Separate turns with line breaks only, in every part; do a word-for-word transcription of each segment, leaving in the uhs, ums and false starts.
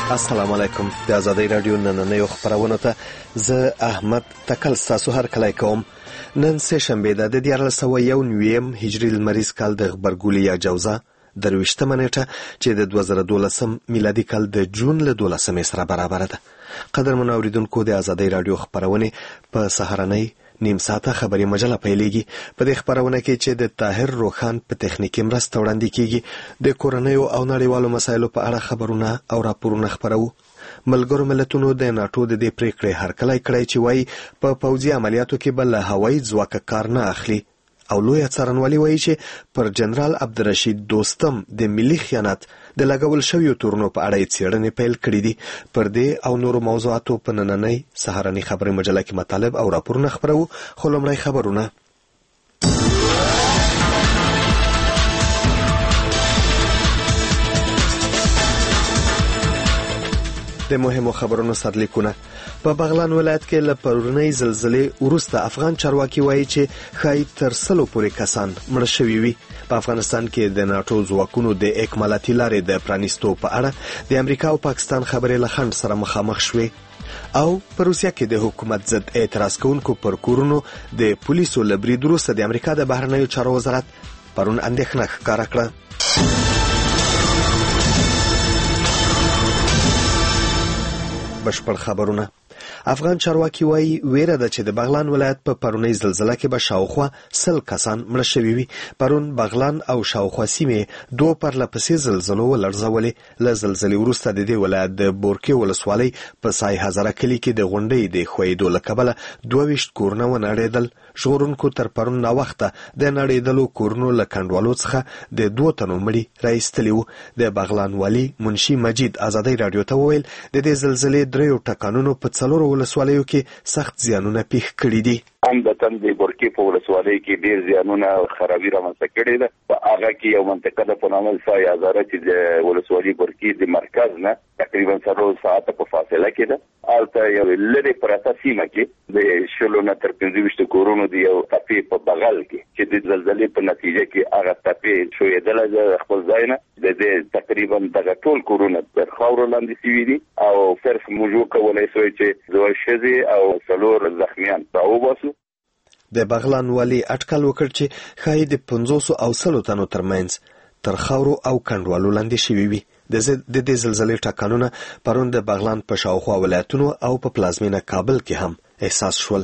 السلام علیکم. د آزادۍ رادیو نننیو خبرونو ته زه احمد تکل ستاسو هرکلی کوم. نن سه شنبه ده د دیارلس سوه یو نویم هجري لمریز کال د غبرګولي یا جوزه درویشتمه نیټه چې د دوه زره دولسم میلادي کال د جون له دولسمې سره برابره ده. قدرمنو اوریدونکو، د آزادۍ رادیو خبرونه په سهارنۍ نیم ساعته خبري مجله پیلېږي. په دې خبرونه کې چې د طاهر روخان په تخنیکي مرسته وړاندې کیږي، د کورنیو او نړیوالو مسایلو په اړه خبرونه او راپورونه خبرو. ملګرو ملتونو د ناتو د دې پریکړې هرکلی کړی چې وایي په پوځي عملیاتو کې به له هوایي ځواکه کار نه اخلي، او لویه څارنوالي وایي چې پر جنرال عبدالرشید دوستم د ملي خیانت د لګول شویو تورنو په اړه څېړنې پیل کړې دي. پر دې او نورو موضوعاتو په نننۍ سهارنۍ خبري مجله کې مطالب او راپورونه خبرو. خو لومړی خبرونه. د مهمو خبرونو سرلیکونه. په بغلان ولایت کې له پرونۍ زلزلې وروسته افغان چارواکي وایي چې ښایي تر سلو پورې کسان مړه شوي وي. په افغانستان کې د ناټو ځواکونو د اکمالاتي لارې د پرانیستو په اړه د امریکا او پاکستان خبرې له خنډ سره مخامخ شوې. او په روسیه کې د حکومت ضد اعتراض کوونکو پر کورونو د پولیسو له برید وروسته د امریکا د بهرنیو چارو وزارت پرون اندېښنه ښکاره کړه. بشپړ خبرونه. افغان چارواکي وایي ویره ده چې د بغلان ولایت په پرونۍ زلزله کې به شاوخوا سل کسان مړه شوي وي. پرون بغلان او شاوخوا سیمې دوه پرله پسې زلزلو ولړزولې. له زلزلې وروسته د دې ولایت د بورکې ولسوالۍ په سای هزاره کلي کې د غونډۍ د ښویېدو له کبله دوه ویشت کورونه ونړېدل. ژغورونکو تر پرون ناوخته د نړېدلو کورونو له کنډوالو څخه د دوه تنو مړي راایستلي وو. د بغلان والي منشي مجید آزادۍ رادیو ته وویل د دې زلزلې دریو ټکانونو په څلورو ولسوالیو کې سخت زیانونه پیښ کړي دي.
عمدتاً د بورکې په ولسوالۍ کې ډېر زیانونه او خرابي رامنځته کړې ده. په هغه کې یو منطقه ده په نامه سای هزاره چې د ولسوالۍ بورکې د مرکز نه تقریبا څلور ساعته په فاصله کې ده. هلته یو لرې پرته سیمه کې د شلو نه تر پنځه ویشتو کورونو د یو تپې په بغل کې چې د زلزلې په نتیجه کې هغه تپې ښویېدله د خپل ځای نه د دې تقریبا دغه ټول کورونه تر خاورو لاندې سوي دي. او صرف موږ وکولی سوی چې دوه ښځې او څلور زخمیان راوباسو.
د بغلان والي اټکل وکړ چې ښایي د پنځوسو او سلو تنو ترمنځ تر خاورو او کنډوالو لاندې شوي وي. د دې زلزلې ټکانونه پرون د بغلان په شاوخوا ولایتونو او په پلازمینه کابل کې هم احساس شول.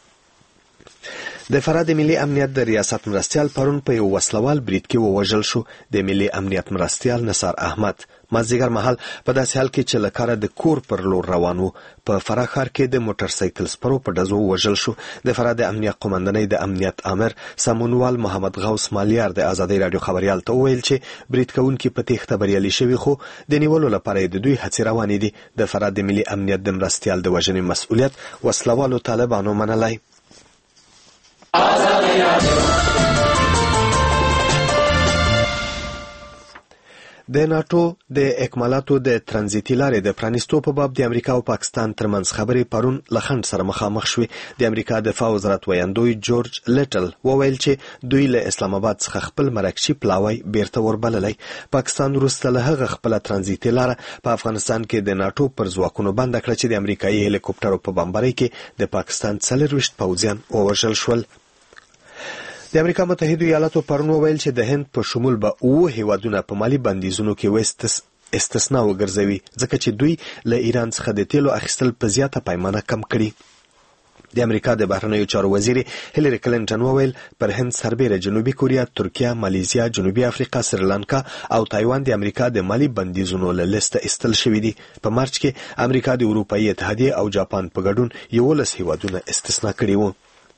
د فراه د ملي امنیت د ریاست مرستیال پرون په یو وسلوال برید کې ووژل شو. د ملي امنیت مرستیال نثار احمد مازدیګر مهال په داسې حال کې چې له کاره د کور پر لور روان و په فراه ښار کې د موټر سایکل سپرو په ډزو ووژل شو. د فراه د امنیت قومندانۍ د امنیت امر سمونوال محمد غوث مالیار د آزادۍ رادیو خبریال ته وویل چې برید کوونکي په تېښته بریالي شوي، خو د نیولو لپاره د دوی هڅې روانې دي. د فراه د ملي امنیت د مرستیال د وژنې مسؤلیت وسلوالو طالبانو منلی. د ناټو د اکمالاتو د ترانزیتي لارې د پرانیستو په باب د امریکا او پاکستان ترمنځ خبرې پرون له خنډ سره مخامخ شوې. د امریکا دفاع وزارت ویاندوی جورج لیټل وویل چې دوی له اسلام آباد څخه خپل مرکچي پلاوی بیرته وربللی. پاکستان وروسته له هغه خپله ترانزیتي لاره په افغانستان کې د ناټو پر ځواکونو بنده کړه چې د امریکایي هلیکوپټرو په بمبارۍ کې د پاکستان څلرویشت پوځیان ووژل شول. د امریکا متحده ایالاتو پرون وویل چې د هند په شمول به اوه هیوادونه په مالي بندیزونو کې استثنا وګرځوي، ځکه چې دوی له ایران څخه د تیلو اخیستل په زیاته پیمانه کم کړي. د امریکا د بهرنیو چارو وزیر هیلری کلینټن وویل پر هند سربیره جنوبي کوریا، ترکیه، مالیزیا، جنوبي افریقا، سریلانکا او تایوان د امریکا د مالي بندیزونو له لیسته ایستل شوي دي. په مارچ کې امریکا د اروپایي اتحادیې او جاپان په ګډون یولس هیوادونه استثنا کړي وو.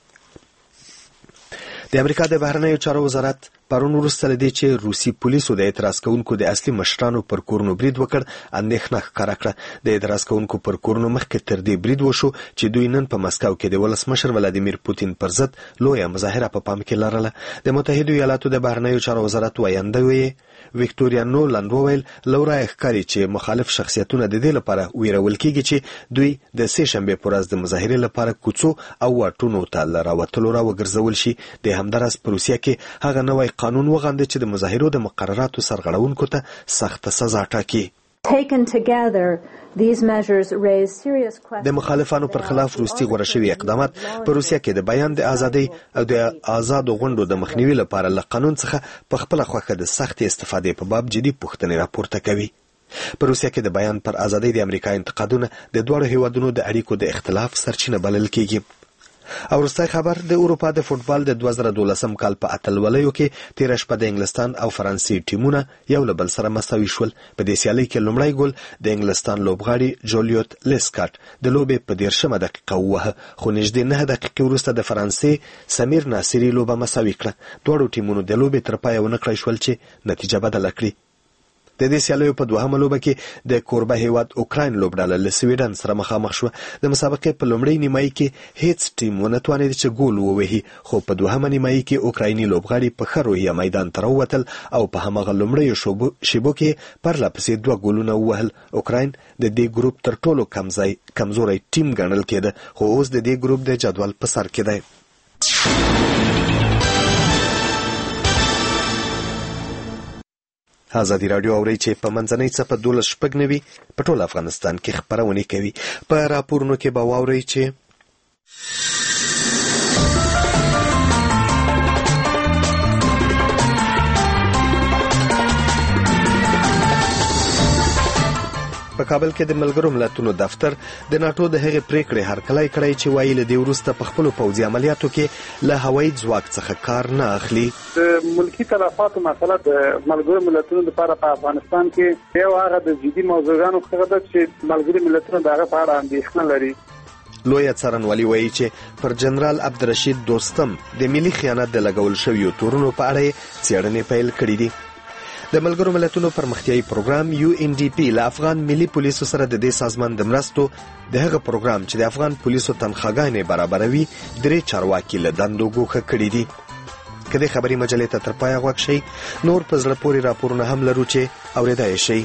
د امریکا د بهرنیو چارو وزارت پرون وروسته له دې چې روسي پولیسو د اعتراض کوونکو د اصلي مشرانو پر کورونو برید وکړ اندېښنه ښکاره کړه. د اعتراض کوونکو پر کورونو مخکې تر دې برید وشو چې دوی نن په مسکو کې د ولسمشر ولادیمیر پوتین پر ضد لویه مظاهره په پام کې لرله. د متحده ایالاتو د بهرنیو چارو وزارت ویاندوی ویکټوریا نولند وویل لورای ښکاري چې مخالف شخصیتونه د دې لپاره ویرول کېږي چې دوی د سه شنبې پر ورځ د مظاهرې لپاره کوڅو او واټونو ته له راوتلو راوګرځول شي. د همدارس په روسیه کې هغه نوی قانون وغانده چې د مظاهرو د مقرراتو سرغړونکو ته سخته سزا ټاکي.
Taken together, these measures raise serious questions.
د مخالفانو پر خلاف روسي غوړه شوي اقدامات په روسیه کې د بیان د ازادۍ او د آزادو غونډو د مخنیوي لپاره له قانون څخه په خپله خوښه د سختې استفادې په باب جدي پوښتنې راپورته کوي. په روسیه کې د بیان پر ازادۍ د امریکا انتقادونه د دواړو هیوادونو د اړیکو د اختلاف سرچینه بلل کیږي. او وروستی خبر د اروپا د فوټبال د دوه زره دولسم کال په اتلولیو کې تیره شپه د انګلستان او فرانسې ټیمونه یو له بل سره مساوي شول. په دې سیالۍ کې لومړی ګول د انګلستان لوبغاړي جولیوت لیسکاټ د لوبې په دیرشمه دقیقه ووهه، خو نږدې نهه دقیقې وروسته د فرانسې سمیر ناصري لوبه مساوي کړه. دواړو ټیمونو د لوبې تر پایه ونه کړی شول چې نتیجه بدله کړي. د دې سیالیو په دوهمه لوبه کې د کوربه هیواد اوکراین لوبډله له سویډن سره مخامخ شوه. د مسابقې په لومړۍ نیمایي کې هیڅ ټیم ونه توانید چې ګول ووهي، خو په دوهمه نیمایي کې اوکرایني لوبغاړي په ښه روحیه میدان ته راووتل او په هماغه لومړیو شیبو کې پرله پسې دوه ګولونه ووهل. اوکراین د دې ګروپ تر ټولو کمزوری ټیم ګڼل کېده، خو اوس د دې ګروپ د جدول په سر کې دی. ازادي راډیو اوري چې په منځنۍ څپه دولس شپږ نوي په ټول افغانستان کې خپرونه کوي. په راپورونو کې به واورئ چې په کابل کې د ملګرو ملتونو دفتر د ناتو د هغې پریکړې هرکلی کړی چې وایي له دې وروسته په خپلو پوځي عملیاتو کې له هوایي ځواک څخه کار نه اخلي.
د ملکي تلفاتو مسله د ملګرو ملتونو لپاره په افغانستان کې یو هغه د جدي موضوعګانو څخه ده چې ملګري ملتونه د هغه په اړه اندېښنه لري.
لویه څارنوالي وایي چې پر جنرال عبدالرشید دوستم د ملي خیانت د لګول شویو تورونو په اړه یې څېړنې پیل کړي دي. د ملګرو ملتونو پرمختیایي پروګرام یو ان ډي پی له افغان ملي پولیسو سره د دې سازمان د مرستو د هغه پروګرام چې د افغان پولیسو تنخواګانې برابروي درې چارواکي له دندو ګوښه کړي دي. که دې خبري مجلې ته تر پایه غوږ شئ، نور په زړه پورې راپورونه هم لرو چې اورېدای شئ.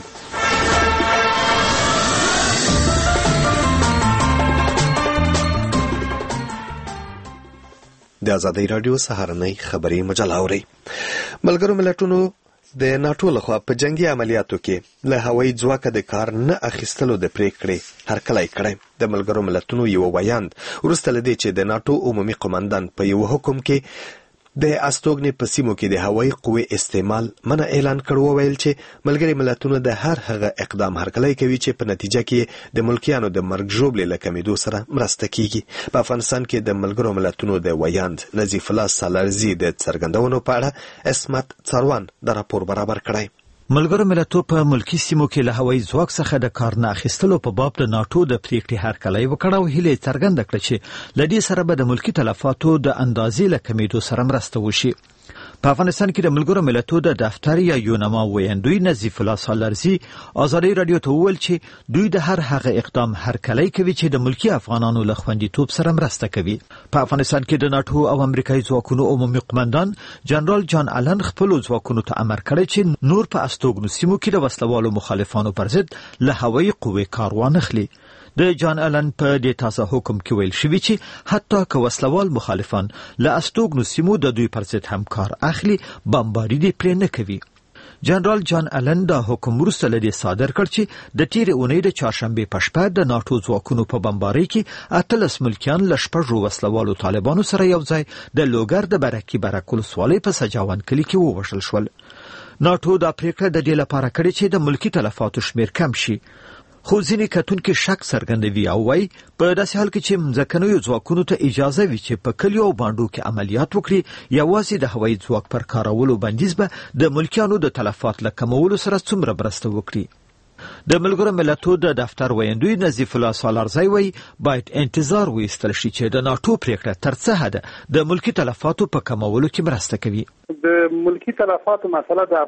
د ازادۍ راډیو سهارنۍ خبري مجله اورئ. ملګرو ملتونو د ناټو لخوا په جنگي عملیاتو کې له هوایي ځواکه د کار نه اخیستلو د پریکړې هرکلی کړی. د ملګرو ملتونو یو ویاند وروسته له دې چې د ناټو عمومي قومندان په یو حکم کې د استوګنې په سیمو کې د هوایي قوې استعمال منع اعلان کړ، وویل چې ملګري ملتونه د هر هغه اقدام هرکلی کوي چې په نتیجه کې د ملکیانو د مرګ ژوبلې له کمېدو سره مرسته کیږي. په افغانستان کې د ملګرو ملتونو د ویاند نظیف الله سالارزي د څرګندونو په اړه اسمت څاروان د راپور برابر کړی.
ملګرو ملتونو په ملکی سیمو کې له هوایي ځواک څخه د کار نه اخیستلو په باب د ناټو د پریکړې هرکلی وکړ او هیله څرګنده کړه چې له دې سره به د ملکی تلفاتو د اندازې له کمیدو سره مرسته وشي. په افغانستان کې د ملګرو ملتونو د دفتر یا یونما ویاندوی نظیف الله سالارزي ازادي رادیو ته وویل چې دوی د هر هغه اقدام هرکلی کوي چې د ملکی افغانانو له خوندیتوب سره مرسته کوي. په افغانستان کې د ناټو او امریکایي ځواکونو عمومي قومندان جنرال جان آلن خپل ځواکونو ته امر کړی چې نور په استوګنو سیمو کې د وسلوالو مخالفانو پر ضد له هوایي قوې کار وانخلي. د جان آلن په دې تازه حکم کې ویل شوی چې حتی که وسلوال مخالفان له استوګنو سیمو د دوی پر ضد هم کار اخلي، بمباري دې پرې نه کوي. جنرال جان آلن دا حکم وروسته له دې صادر کړ چې د تیرې اونۍ د چهارشنبې په شپه د ناټو ځواکونو په بمبارۍ کې اتلس ملکیان له شپږو وسلوالو طالبانو سره یو ځای د لوګر د برکي برک ولسوالۍ په سجاوان کلي کې ووژل شول. ناټو دا پریکړه د دې لپاره کړې چې د ملکی تلفاتو شمیر کم شي، خو ځینې کتونکي شک څرګندوي او وایي په داسې حال کې چې مځکنیو ځواکونو ته اجازه وي چې په کلیو او بانډو کې عملیات وکړي، یوازې د هوایي ځواک پر کارولو بندیز به د ملکیانو د تلفات له کمولو سره څومره مرسته وکړي. د ملګرو ملتونو د دفتر ویاندوی نظیف الله سالارزي وایي باید انتظار وایستل شي چې د ناټو پریکړه تر څه حده د ملکی تلفاتو په کمولو کې مرسته کوي.
د ملکی تلفاتو مسله د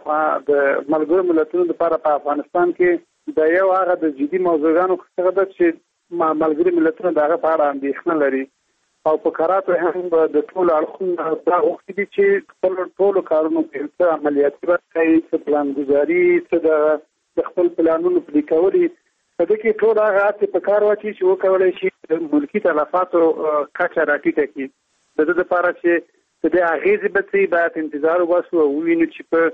ملګرو ملتونو لپاره په افغانستان کې د یو هغه د جدي موضوعګانو څخه ده چې ملګري ملتونه د هغه په اړه اندېښنه لري او په کراتو هم د ټولو اړخونو دا غوښتي دي چې خپل ټولو کارونو کې څه عملیاتي برخه یې، څه پلانګذاري، څه د خپل پلانونو پلي کول یې، په دې کې ټول هغه هڅې په کار واچوي چې وکولی شي د ملکي تلفاتو کچه راټیټه کړي. د دې لپاره چې د دې اغېزې به څه باید انتظار وباسو او ووینو چې په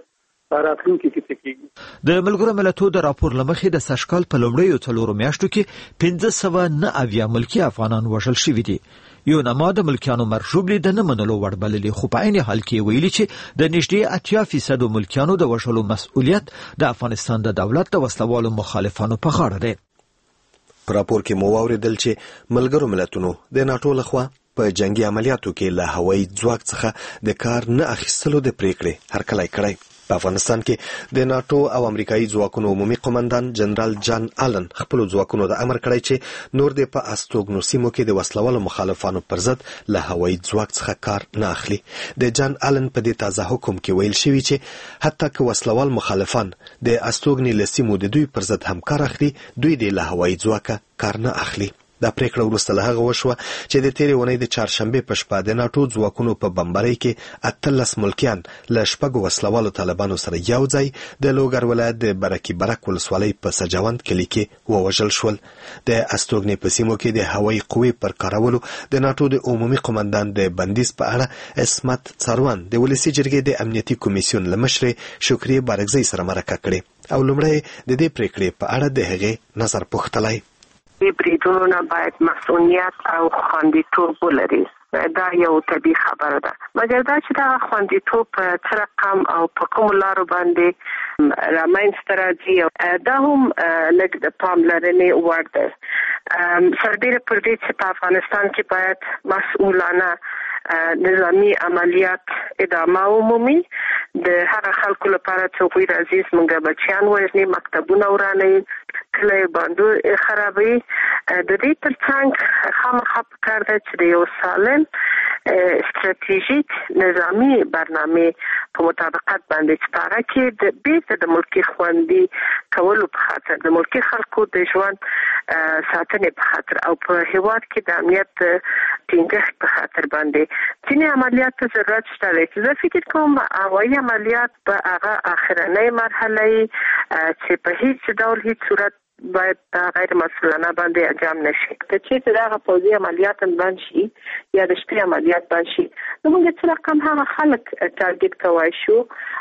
راتلونکي کې څه کېږي.
د ملګرو ملتونو د راپور لمخې د سږکال په لومړیو څلورو میاشتو کې پنځه سوه نه اویا ملکي افغانان وژل شوي دي. یو نما د ملکیانو مرجوب لید نه منلو وړ بللي، خو په عین حال کې ویلي چې د نږدې اتیا فیصدو ملکیانو د وژلو مسؤلیت د افغانستان د دولت د وسلوالو مخالفانو په غاړه دی.
په راپور کې مو واوریدل چې ملګرو ملتونو د ناټو لخوا په جنگي عملیاتو کې له هوایي ځواک څخه د کار نه اخیستلو د پریکړې هرکلی کړی. په افغانستان کې د ناټو او امریکایي ځواکونو عمومي قومندان جنرال جان آلن خپل ځواکونو د امر کړی چې نور د په استوګنو سیمو کې د وسلوالو مخالفانو پر ضد له هوایي ځواک څخه کار نه اخلي. د جان آلن په دې تازه حکم کې ویل شوی چې حتی که وسلوال مخالفان د استوګنې له سیمو د دوی پر ضد هم کار اخلي، دوی د له هوایي ځواکه کار نه اخلي. دا پریکړه وروسته له هغه وشوه چې د تیرې اونۍ د چهارشنبې په شپه د ناټو ځواکونو په بمبارۍ کې اتلس ملکیان له شپږو وسلوالو طالبانو سره یو ځای د لوګر ولایت د برکي برک ولسوالۍ په سجاوند کلي کې ووژل شول. د استوګنې په سیمو کې د هوایي قوې پر کارولو د ناټو د عمومي قومندان د بندیز په اړه عصمت څاروان د ولسي جرګې د امنیتي کمیسیون له مشرې شکریې بارګزۍ سره مرکه کړې او لومړی د دې پریکړې په اړه د هغې نظر پوښتلی.
بریدونو باید مسئولیت او خوندیتوب ولري. دا یو طبیعي خبره ده، مګر دا چې دا خوندیتوب په څه رقم او په کومو لارو باندې رامنځته راځي دا هم لږ د پاملرنې وړ ده. سربیره پر دې چې په افغانستان کې باید مسؤلانه نظامی عملیات ادامه ومومي. د هغه خلکو لپاره چې هغوی راځي زموږ بچیان وژني، مکتبونه ورانوي، کلی باندو خرابوي. د دې ترڅنګ خامخا پکار ده چې د یو سالم استراتیژیک نظامی برنامه په مطابقت باندې چې هغه کې د بیرته د ملکي خوندي کولو په خاطر، د ملکي خلکو د ژوند ساتنې په خاطر او په هیواد کې د امنیت ټینګښت په خاطر باندې ځینې عملیات ته ضرورت شته دی. زه فکر کوم هوایي عملیات په هغه اخرنۍ مرحله چې په هیڅ ډول هیڅ صورت باید غیر مسؤلانه باندې انجام نشي. که چېرته دغه پوځي عملیات بند شي یا د شپې عملیات بند شي، نو موږ څه رقم هغه خلک ټارګټ کوای شو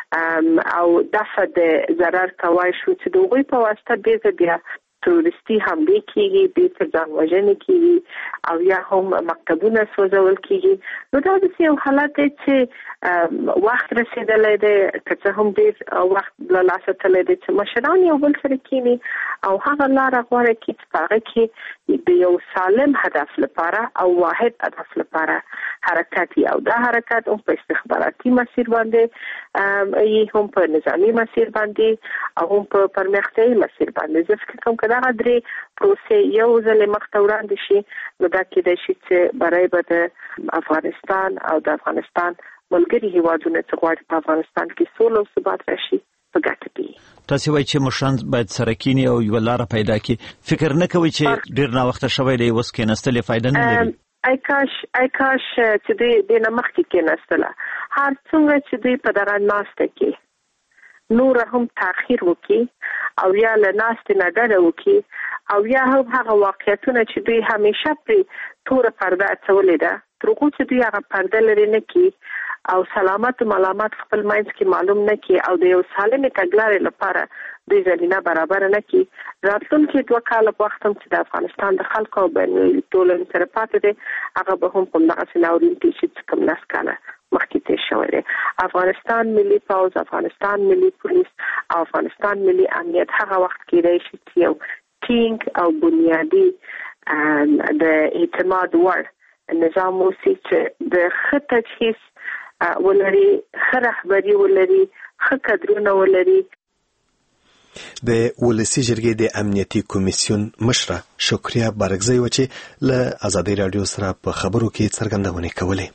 او دفع د ضرر کوای شو چې د هغوی په واسطه بیرته بیا تروریستي حملې کېږي، بیرته ځان وژنې کېږي او یا هم مکتبونه سوځول کېږي. نو دا داسې یو حالت دی چې وخت رسېدلی دی، که څه هم ډېر وخت له لاسه تللی دی چې مشران یو بل سره کېني او هغه لاره غوره کړي چې په هغه کې د یو سالم هدف لپاره او واحد هدف لپاره حرکت وي. او دا حرکت هم په استخباراتي مسیر باندې یې هم په نظامي مسیر باندې او هم په پرمختیایي مسیر باندې. زه فکر کوم که دغه درې پروسې یو ځل مخته وړاندې شي، نو دا کېدای شي چې بری به د افغانستان او د افغانستان ملګري هیوادونه چې غواړي په افغانستان کې سوله او ثبات راشي په ګټه وي.
تاسو وایئ چې مشران باید سره کینی او یو لاره پیدا کړي. فکر نه کوئ چې ډېر ناوخته شوی دی اوس کېناستلې فایده نه لري؟
ای کاش ای کاش چې دوی دې نه مخکې کېناستله. هر څومره چې دوی په دغه ناسته کې نور هم تاخیر وکړي او یا له ناستې نه ډډه وکړي او یا هم هغه واقعیتونه چې دوی همیشه پرې توره پرده اچولې ده، تر هغو چې دوی هغه پرده لرې نه کړي او سلامت و ملامت خپل منځ کې معلوم نه کړي او د یو سالمې تګلارې لپاره دوی زمینه برابر نه کړي، راتلونکي دوه کاله په وخت هم چې د افغانستان د خلکو او بینالمللي ټولنې سره پاتې دی، هغه به هم په همدغسې ناورین کې شي چې کوم لس کاله مخکې تېر شوی دی. افغانستان ملي پوځ، افغانستان ملي پولیس او افغانستان ملي امنیت هغه وخت کېدای شي چې یو ټینګ او بنیادي د اعتماد وړ نظام اوسي چې د ښه تجهیز ولري، ښه رهبري ولري، ښه کدرونه ولري.
د ولسي جرګې د امنیتي کمیسیون مشره شکریه بارګزۍ وه چې له ازادۍ راډیو سره په خبرو کې څرګندونې کولې.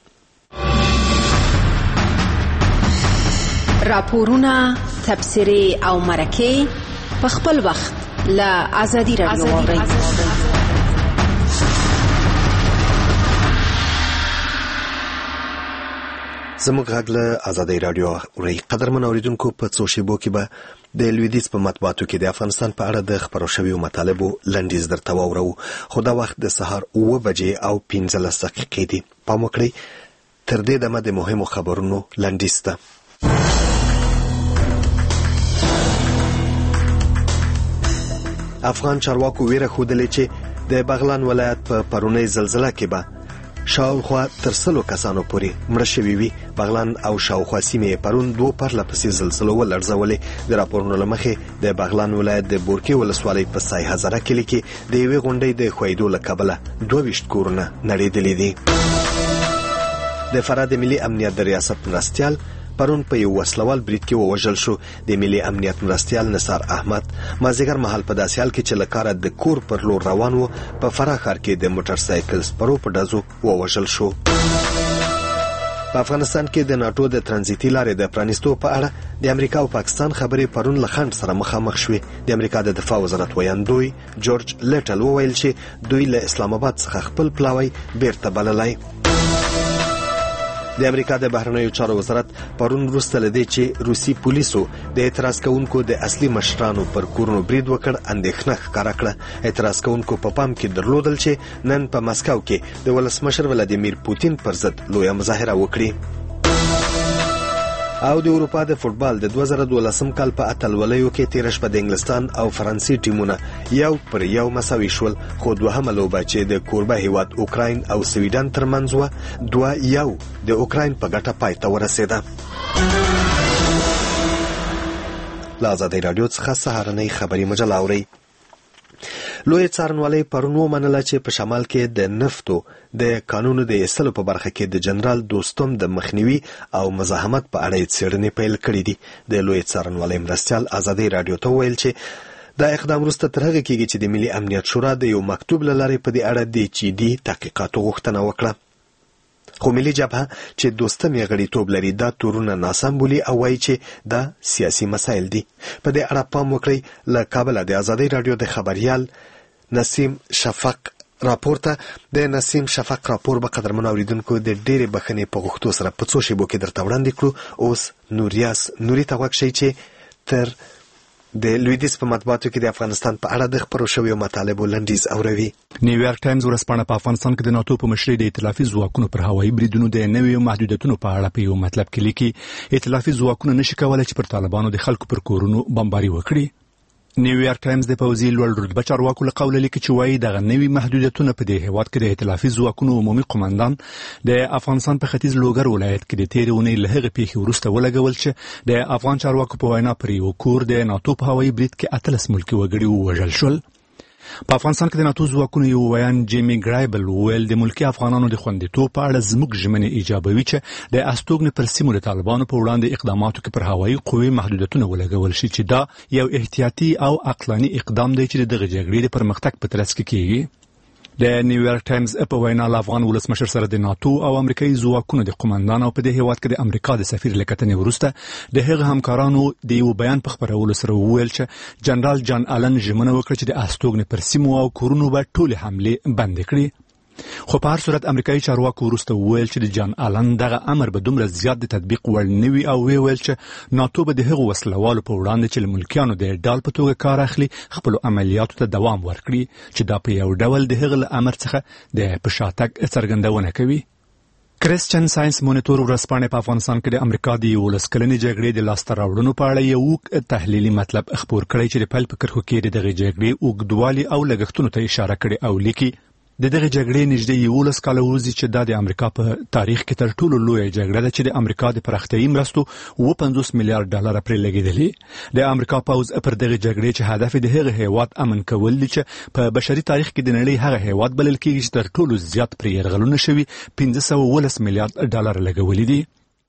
راپورونه، تبصرې او مرکې په خپل وخت له ازادۍ راډیو واورئ.
زموږ غږ له ازادۍ راډیو اورئ. قدرمن اوریدونکو، په څو شیبو کې به د لویدیځ په مطبوعاتو کې د افغانستان په اړه د خپرو شویو مطالبو لنډیز درته واورو، خو دا وخت د سهار اوه بجې او پنځلس دقیقې دي. پام وکړئ، تر دې دمه د مهمو خبرونو لنډیز ته. افغان چارواکو ویره ښودلې چې د بغلان ولایت په پرونۍ زلزله کې به شاوخوا تر سلو کسانو پورې مړه شوي وي. بغلان او شاوخوا سیمې پرون دوه پرله پسې زلزلو ولړزولې. د راپورونو له مخې د بغلان ولایت د بورکې ولسوالۍ په سای هزاره کلي کې د یوې غونډۍ د ښویېدو له کبله دوه ویشت کورونه نړېدلي دي. د فراه د ملي امنیت د ریاست مرستیال پرون په یو وسلوال برید کې ووژل شو. د ملي امنیت مرستیال نثار احمد مازیګر مهال په داسې حال کې چې له کاره د کور پر لور روان و په فراه ښار کې د موټر سایکل سپرو په ډزو ووژل شو. په افغانستان کې د ناټو د ترانزیتي لارې د پرانیستو په اړه د امریکا او پاکستان خبرې پرون له خنډ سره مخامخ شوې. د امریکا د دفاع وزارت ویاندوی جورج لیټل وویل چې دوی له اسلام آباد څخه خپل پلاوی بیرته بللی. د امریکا د بهرنیو چارو وزارت پرون وروسته له دې چې روسي پولیسو د اعتراض کوونکو د اصلي مشرانو پر کورونو برید وکړ اندېښنه ښکاره کړه. اعتراض کوونکو په پام کې درلودل چې نن په مسکو کې د ولسمشر ولادیمیر پوتین پر ضد لویه مظاهره وکړي. او د اروپا د فوټبال د دوه زره دولسم کال په اتلولیو کې تیر شپه د انګلستان او فرانسې ټیمونه یو پر یو مساوي شول، خو دوهمه لوبه چې د کوربه هیواد اوکراین او سویډن ترمنځ وه دوه یو د اوکراین په ګټه پای ته ورسېده. له ازادۍ راډیو څخه سهارنۍ خبري مجله اورئ. لوی څارنوالۍ پرون ومنله چې په شمال کې د نفتو د قانونو د ایستلو په برخه کې د جنرال دوستم د مخنیوي او مزاحمت په اړه څېړنې پیل کړې دي. د لوی څارنوالۍ مرستیال ازادۍ راډیو ته وویل چې دا اقدام وروسته تر هغه کېږي چې د ملي امنیت شورا د یو مکتوب له لارې په دې اړه د جدي تحقیقاتو غوښتنه وکړه. خو ملي جبهه چې دوستم یې غړیتوب لري دا تورونه ناسم بولي او وایي چې دا سیاسي مسایل دي. په دې اړه پام وکړئ. له کابله د ازادۍ راډیو د خبریال نسیم شفق راپور ته. د نسیم شفق راپور به قدرمنو اوریدونکو د ډېرې بخښنې په غوښتو سره په څو شیبو کې درته وړاندې کړو. اوس نوریاس نوري ته غوږ شئ چې تر د لویدیځ په مطبوعاتو کې د افغانستان په اړه د خپرو شویو مطالبو لنډیز اوروي.
نیویارک ټایمز ورځپاڼه په افغانستان کې د ناتو په مشرۍ د ائتلافي ځواکونو پر هوایي بریدونو د نویو محدودیتونو په اړه په یو مطلب کې لیکي ائتلافي ځواکونه نشي کولای چې پر طالبانو د خلکو پر کورونو بمباري وکړي. نیویارک ټایمز د پوځي لوړ رتبه چارواکو له قوله لیکي چې وایي دغه نوي محدودیتونه په دې هیواد کې د ائتلافي ځواکونو عمومي قومندان د افغانستان په ختیځ لوګر ولایت کې د تېرې اونۍ له هغې پیښې وروسته ولګول چې د افغان چارواکو په وینا پر یو کور د ناتو په هوایي برید کې اتلس ملکي وګړي ووژل شول. په افغانستان کې د ناتو ځواکونو یو ویان جیمی ګرایبل وویل د ملکي افغانانو د خوندیتوب په اړه زموږ ژمنې ایجابوي چې د استوګنې پر سیمو د طالبانو په وړاندې اقداماتو کې پر هوایي قوې محدودیتونه ولګول شي چې دا یو احتیاطي او عقلاني اقدام دی چې دغه جګړې د پرمختګ په ترڅ کې کیږي. د نیویارک ټایمز په وینا له افغان ولسمشر سره د ناتو او امریکایي ځواکونو د قومندان او په دې هیواد کې د امریکا د سفیر له کتنې وروسته د هغه همکارانو د یو بیان په خپرولو سره وویل چې جنرال جان آلن ژمنه وکړه چې د استوګنې پر سیمو او کورونو به ټولې حملې بندې کړي. خو په هر صورت امریکایي چارواکو وروسته وویل چې د جان آلن دغه امر به دومره زیات د تطبیق وړ نه وي او ویل چې ناتو به د هغو وسلوالو په وړاندې چې له ملکیانو د ډال په توګه کار اخلي خپلو عملیاتو ته دوام ورکړي چې دا په یو ډول د هغه له امر څخه د په شاتګ څرګندونه کوي. کرسچن ساينس مونیټور ورځپاڼې په افغانستان کې د امریکا د یولس کلنې جګړې د لاسته راوړنو په اړه یو تحلیلي مطلب خپور کړی چې د پیل په کرښو کې د دغې جګړې اوږدوالي او لګښتونو ته اشاره کړې او لیکي د دغه جګړې نږدې یولس کاله وروسته چې دا د امریکا په تاریخ کې تر ټولو لویه جګړه ده چې د امریکا د پراختیایي مرستو اوه پنځوس میلیارډ ډالر پرې لګېدلي. د امریکا پوځ پر دغه جګړې چې هدف د هغه هیواد امن کول دي چې په بشري تاریخ کې د نړۍ هغه هیواد بلل کېږي چې تر ټولو زیات پرې یرغلونه شوي پنځه سوه اوولس میلیارډ ډالر لګولي دي.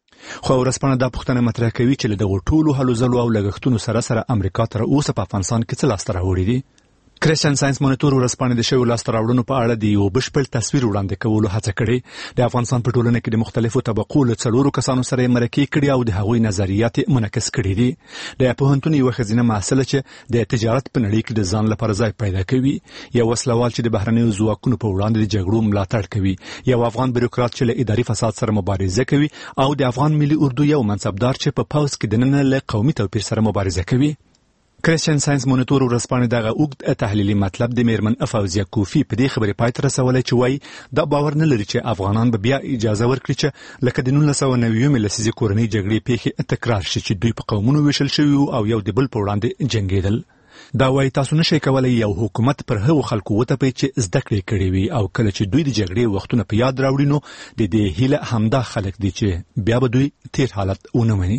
خو ورځپاڼه دا پوښتنه مطرح کوي چې له دغو ټولو هلو ځلو او لګښتونو سره سره امریکا تر اوسه په افغانستان کې څه لاسته راوړي دي. کرسچن ساينس مونیټور ورځپاڼې د شویو لاسته راوړنو په اړه د یو بشپړ تصویر وړاندې کولو هڅه کړې. د افغانستان په ټولنه کې د مختلفو طبقو له څلورو کسانو سره یې مرکې کړي او د هغوی نظریات منعکس کړي دي. د پوهنتون یوه ښځینه محصله چې د تجارت په نړۍ کې د ځان لپاره ځای پیدا کوي، یو وسلوال چې د بهرنیو ځواکونو په وړاندې د جګړو ملاتړ کوي، یو افغان بیروکرات چې له اداري فساد سره مبارزه کوي او د افغان ملي اردو یو منصبدار چې په پوځ کې دننه له قومي توپیر سره مبارزه کوي. کرسچن ساينس مونیټور ورځپاڼې دغه اوږد تحلیلي مطلب د میرمن فوزیه کوفی په دې خبرې پای ته رسولی چې وایي دا باور نه لري چې افغانان به بیا اجازه ورکړي چې لکه د نولس سوه نوي لسیزې کورنۍ جګړې پیښې تکرار شي چې دوی په قومونو ویشل شوي او یو د بل په وړاندې جنګېدل. دا وایي تاسو نشئ کولای یو حکومت پر هغو خلکو وتپئ چې زده کړې کړې وي او کله چې دوی د جګړې وختونه په یاد راوړي نو د دې هیله همدا خلک دي چې بیا به دوی تیر حالت ونه مني.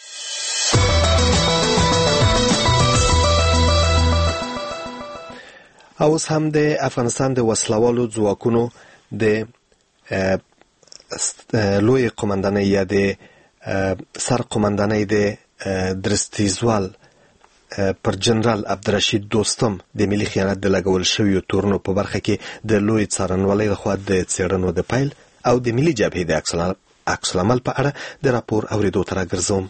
اوس هم د افغانستان د وسلوالو ځواکونو د لوی قومندانۍ یا د سر قومندانۍ د درستیزوال پر جنرال عبدالرشید دوستم د ملي خیانت د لګول شویو تورنو په برخه کې د لوی څارنوالۍ لخوا د څېړنو د پیل او د ملي جبهې د عکس العمل په اړه د راپور اوریدو ته راګرځوم.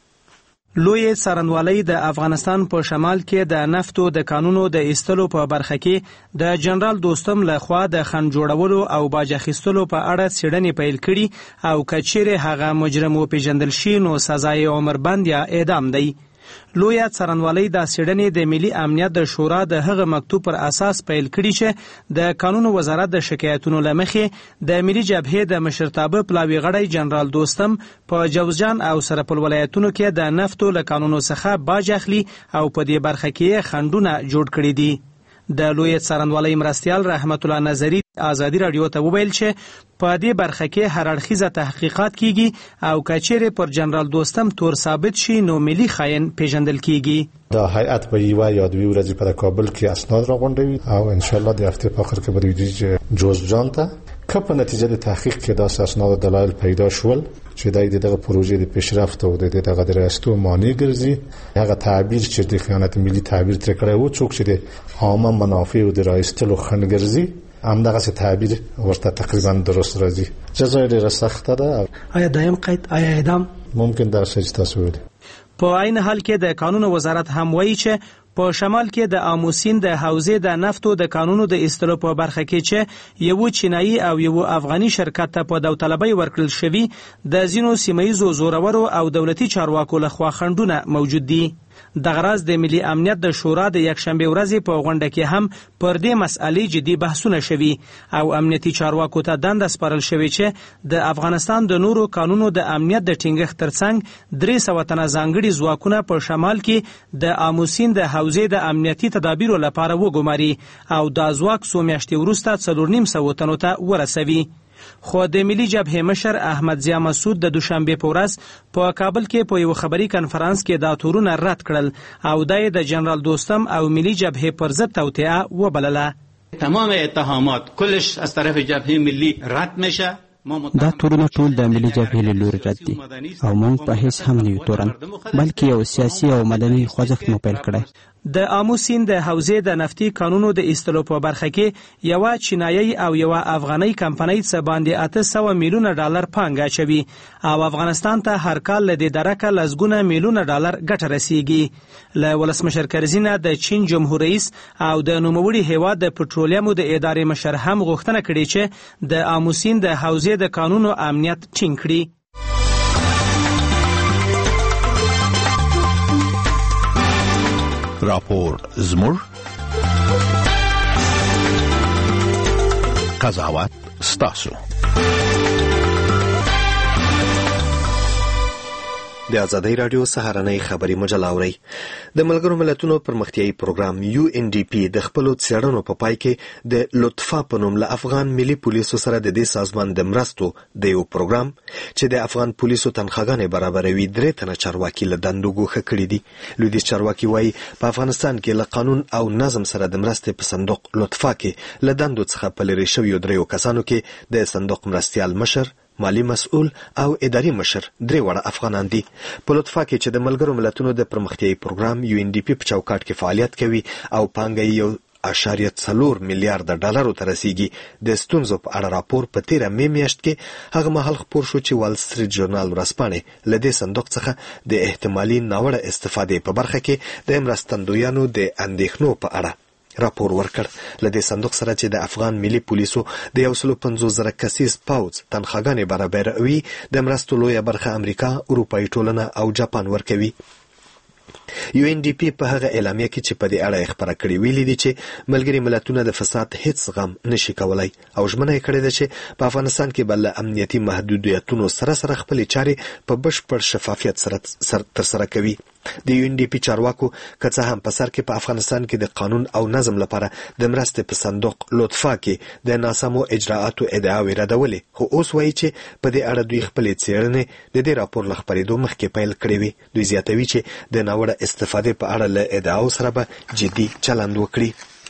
لوی څارنوالۍ د افغانستان په شمال کې د نفتو د کانونو د ایستلو په برخه کې د جنرال دوستم لخوا د خن جوړولو او باج اخیستلو په اړه څېړنې پیل کړي او کچېرې هغه مجرم وپېژندل شي نو سزا یې عمربند یا اعدام دی. لوی څارنوالۍ د څېړنې د ملي امنیت د شورا د هغه مکتوب پر اساس پیل کړي چې د قانونو وزارت د شکایتونو له مخې د ملي جبهې د مشرتابه پلاوي غړی جنرال دوستم په جوزجان او سرپل ولایتونو کې د نفتو له قانونو څخه باج اخلي او په دې برخه کې خنډونه جوړ کړي دي. د لوی څارنوالۍ مرستیال رحمت الله نظری آزادی رادیو ته وویل چې په دې برخه کې هر اړخیزه تحقیقات کیږي او کچېرې پر جنرال دوستم تور ثابت شي نو ملي خاين پیژندل کیږي.
دا هیئت به یو یا دوی ورځې په کابل کې اسناد راغونډوي او ان شاء الله د هفته په اخر کې به دوی جوزجان ته که په نتیجه د تحقیق کې دا اسناد دلایل پیدا شول چې د دغه پروژې د پیشرفت او د دغه درستو معنی ګرځي هغه تعبیر چې د خیانت ملي تعبیر تر کړی و څوک چې د عامه منافع او د رایستلو خنډ ګرځي همدغه څه تعبیر ورته تقریبا درست راځي. جزا یې ډېره سخته ده.
آیا دایم قید آیا اعدام
ممکن دا څه تاسو ویل؟
په عین حال کې د قانون وزارت هم وایي چې په شمال کې د آموسین د حوزې د نفتو د قانونو د ایستلو په برخه کې چې یو چینایي او یو افغاني شرکت ته په داوطلبۍ ورکړل شوی د ځینو سیمایي زورورو او دولتي چارواکو لخوا خنډونه موجود دي. د غراز د ملي امنیت د شورا د یکشنبه ورځې په غونډه کې هم پر دې مسالې جدي بحثونه شوي او امنیتي چارواکو ته دنده سپارل شوې چې د افغانستان د نورو قانونو د امنیت د ټینګښت ترڅنګ درې سوه تنه ځانګړي ځواکونه په شمال کې د آموسین د حوزې د امنیتي تدابیرو لپاره وګماري او دا ځواک څو میاشتې وروسته څلور نیم سوه تنو ته ورسوي. خو د ملي جبهې مشر احمد ضیا مسعود د دوشنبه په ورځ په کابل کې په یو خبري کنفرانس کې دا تورونه رد کړل او د جنرال دوستم او ملي جبهې پر ضد توطئه وبلله.
تمام اتهامات کلش از طرف جبهه ملی رد میشه.
دا تورونه ټول د ملي جبهې له لوري رد دي او موږ په هیڅ هم نه یو تورن بلکې یو سیاسي او مدني خوځښت مو پیل کړی.
د آموسین د حوزې د نفتي قانونو د ایستلو په برخه کې یو چینایي او یو افغاني کمپنۍ څخه باندې اته سوه میلیونه ډالر پانګه اچوي او افغانستان ته هر کال له دې درکه لسګونه میلیونه ډالر ګټه رسیږي. له ولسمشر کرزي نه د چین جمهور رئیس او د نوموړي هیواد د پټرولیمو د ادارې مشر هم غوښتنه کړې چې د آموسین د حوزې د قانونو امنیت ټینګ کړي.
راپور زموږ قضاوت ستاسو.
د ازادۍ رادیو سهارنۍ خبري مجله اورئ. د ملګرو ملتونو پرمختیایي پروګرام یو ان ډي پی د خپلو څېړنو په پای کې د لطفه په نوم له افغان ملي پولیسو سره د دې سازمان د مرستو د یو پروګرام چې د افغان پولیسو تنخواګانې برابروي درې تنه چارواکي له دندو ګوښه کړي دي. لویدیځ چارواکي وایي په افغانستان کې له قانون او نظم سره د مرستې په صندوق لطفه کې له دندو څخه په لرې شویو دریو کسانو کې د صندوق مرستیال مشر، مالی مسؤل او اداري مشر درې وړه افغانان دي. په لطفه کې چې د ملګرو ملتونو د پرمختیایي پروګرام یو ان ډي پی په چوکاټ کې فعالیت کوي او پانګه یو اشاریه څلور میلیارډ ډالرو ته رسیږي. د ستونزو په اړه راپور په تیره مې میاشت کې هغه مهال خپور شو چې وال سټریټ ژورنال ورځپاڼې له دې صندوق څخه د احتمالي ناوړه استفادې په برخه کې د مرستندویانو د اندېښنو په اړه راپور ورکړ. له دې صندوق سره چې د افغان ملي پولیسو د یو سلو پنځوس زره کسیز پوځ تنخواګانې برابروي د مرستو لویه برخه امریکا، اروپایي ټولنه او جاپان ورکوي. یو ان ډي پی په هغه اعلامیه کې چې په دې اړه یې خپره کړې ویلي دي چې ملګري ملتونه د فساد هیڅ غم نشي کولای او ژمنه یې کړې ده چې په افغانستان کې به له امنیتي محدودیتونو سره سره خپلې چارې په بشپړ شفافیت سره ترسره کوي. د یو ان ډي پی چارواکو که څه هم په سر کې په افغانستان کې د قانون او نظم لپاره د مرستې په صندوق لطفا کې د ناسمو اجراءاتو ادعاوې ردولې، خو اوس وایي چې په دې اړه دوی خپلې څېړنې د دې راپور له خپرېدو مخکې پیل کړې وي. دوی زیاتوي چې د ناوړه استفادې په اړه له ادعاو سره به جدي چلند وکړي.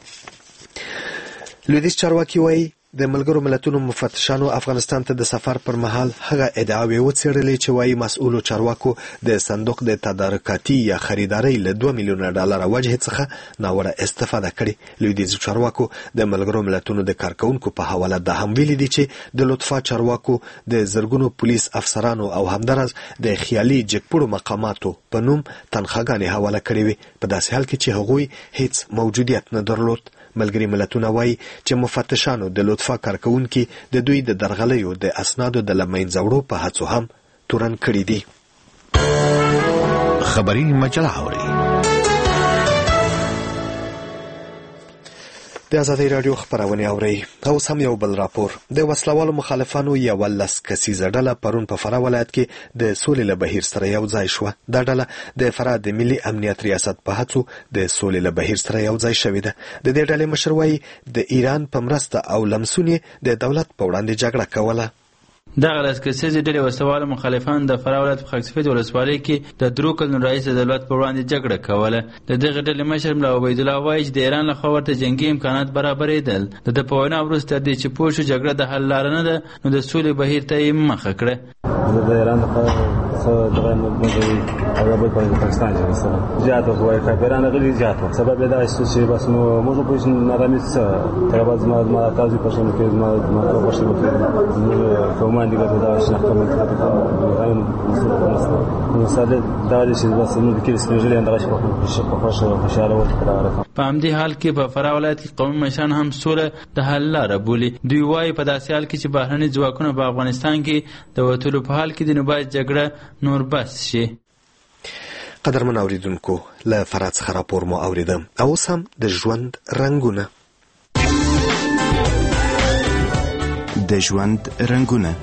لویدیځ چارواکي وایي د ملګرو ملتونو مفتشانو افغانستان ته د سفر پر مهال هغه ادعاوې وڅېړلې چې وایي مسؤلو چارواکو د صندوق د تدارکاتي یا خریدارۍ له دوه میلیونه ډالره وجهې څخه ناوړه استفاده کړې. لویدیځو چارواکو د ملګرو ملتونو د کارکوونکو په حواله دا هم ویلي دي چې د لطفا چارواکو د زرګونو پولیس افسرانو او همدارس د خیالي جګپوړو مقاماتو په نوم تنخواګانې حواله کړې وي، په داسې حال کې چې هغوی هیڅ موجودیت نه درلود. ملګري ملتونه وایي چې مفتشانو د لطفا کارکوونکي د دوی د درغلیو د اسنادو د له منځه وړو په هڅو هم تورن کړي دي.
خبري مجله اوري.
د ازادي راډیو خبرونه اوري. او سم یو بل راپور. د وسلوالو مخالفانو یو لس کسیزه ډله پرون په فراه ولایت کې د سولې له بهیر سره یو ځای شوه. دا ډله د فراه د ملي امنیت ریاست په هڅو د سولې له بهیر سره یو ځای شوې ده. د دې ډلې مشر وایي د ایران په مرسته او لمسون د دولت په وړاندې جګړه کوله.
دغه لس کسیزې ډلې وسوال مخالفان د فراه ولایت په خاکسفید ولسوالۍ کې د درو کلونو رئیس د دولت په وړاندې جګړه کوله. د دغه ډلې مشر ملا عبیدالله وایي چې د ایران لخوا ورته جنګي امکانات برابرېدل. د ده په وینا وروسته دې چې پوه شو جګړه د حل لاره نه ده، نو د سولې بهیر ته یې مخه کړه.
د ایران لخوا څه دغه مدوي او بل په پاکستان کې مثلا زیات وایي کافرانه غلي زیات سبب دا چې بس نو موږ په شن نظامي څه تر بعد ما ما تاسو په شنو کې ما ما په شنو کې کومه دي ګټه دا چې کومه مثلا دا چې بس نو کې سپیشل اندغه شپه په خوشاله خوشاله وکړه.
په همدې حال کې په فراه ولایت کې قومي مشران هم سوله د حل لاره بولي. دوی وایي په داسې حال کې چې بهرني ځواکونه په افغانستان کې د وتلو په حال کې د نو باید جګړه نور بس شي.
قدرمن اوریدونکو، له فراه څخه راپور مو اوریدم. او سم د ژوند رنگونه
د ژوند رنگونه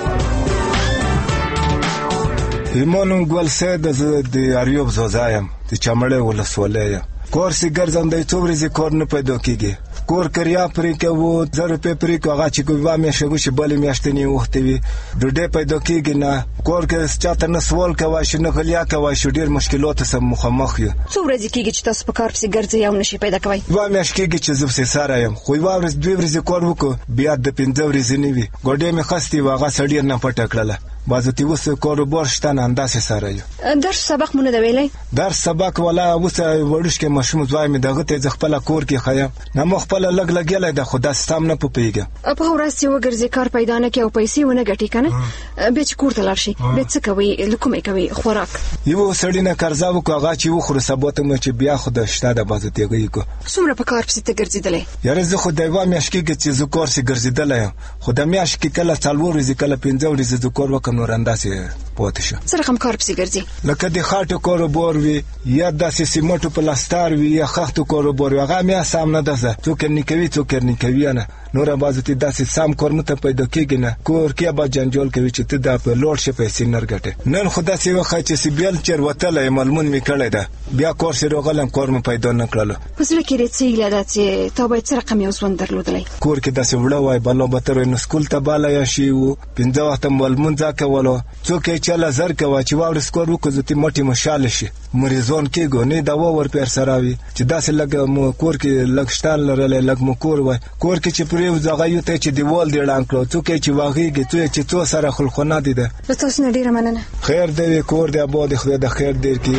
ایمانم ګل سید د اریوب زوزایم د چمړې ولسوالۍ کور سی ګرځم د څو ورځې کور نه پیدا کیږي. کور کریا پرې کوو زر روپۍ پرې کوو هغه چې کومه میاشت شګو چې بلې میاشتې نه وخت وي ډوډۍ پیدا کیږي نه. کور کې چاته نه سوال کوي شي نه غلیا کوي شي ډېر مشکلات سره مخامخ یو.
څو ورځې کیږي چې تاسو په کار پسې ګرځئ او نشي پیدا کوي؟
دوه میاشت کیږي چې زه پسې ساره یم، خو یوه ورځ دوه ورځې کور وکړو بیا د پنځه ورځې نه وي ګوډې مې خستې وه هغه سړي نه پټه کړله. بازوتی وسه کاروبار شته نه انداسه سره یو.
درس سبق مونږ د ویلې
درس سبق ولا وسه وړش کې مشمو ځای مې دغه ته خپل کور کې خایم نه مخ خپل لګ لګیلای د خدا ستام نه پوپیګه.
په ورځ یو ګرځي کار پیدا نه کې او پیسې ونه ګټي کنه به چې کور ته لاړ شي به څه کوي لکه کوي خوراک
یو سړی نه قرضا وکړه هغه چې وخره سبوت مې چې بیا خود شته د بازوتی غي کو.
څومره په کار پسې ته ګرځیدلې؟
یاره زه خو دایوا مېش کې چې زه کور سي ګرځیدلې خو د مېش کې کله څلور ورځې کله پنځه ورځې زه کور وکم نور انداسه پوت شو.
سره کوم کار پسې ګرځي؟
لکه د خاطو کاروبار وي یا د سیمټو پلاستر وي یا خاطو کاروبار وي هغه مې سم نه ده څوک نه کوي څوک نه کوي نه نور بازوتی داسې سم کار مته پیدا کیږي نه کور کې با جنجال کوي چې ته د په لوړ شي پیسې نرګټه نن خدا سي وخت چې سیبل چر وتل ملمون می کړی ده بیا کور سره غلم کور مې پیدا نه کړل.
پس لکه رڅې لادت ته به څه رقم یو ځوان درلودلای
کور کې داسې وړه وای بلو بتر نو سکول ته بالا یا شي وو پنځه وخت ملمون ځکه ولو څوک چې لا زر کوي چې واور سکور وکړو ته موټي مشال شي مریضون کې ګونې دا ور پر سراوي چې داسې لګ مو کور کې لګشتان لرله لګ مو کور وای کور کې چې پریو ځای یو ته چې دیوال دی لانکلو څوک چې واغېږي څوک چې څو سره خلخونه دي ده.
تاسو نه ډیره مننه.
خیر دې کور دې آباد خدای د خیر دې کې.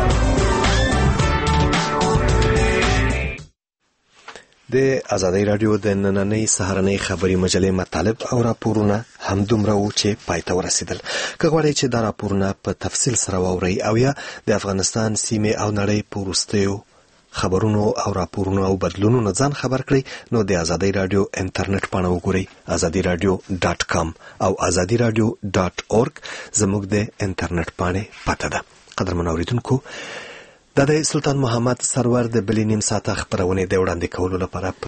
د ازادي راډیو د نننۍ سهارنۍ خبري مجلې مطالب او راپورونه هم دومره وو چې پای ته ورسېدل. که غواړئ چې دا راپورونه په تفصیل سره واورئ او یا د افغانستان سیمې او نړۍ په وروستیو خبرونو او راپورونو او بدلونونو ځان خبر کړئ نو د ازادي راډیو انټرنیټ پاڼه وګورئ ازادي راډیو ډاټ کام او ازادي راډیو ډاټ اورګ زموږ د انټرنیټ پاڼې پته ده. قدرمن اوریدونکو دا د سلطان محمد سرور د بلې نیم ساعته خبرونه د وړاندې کولو لپاره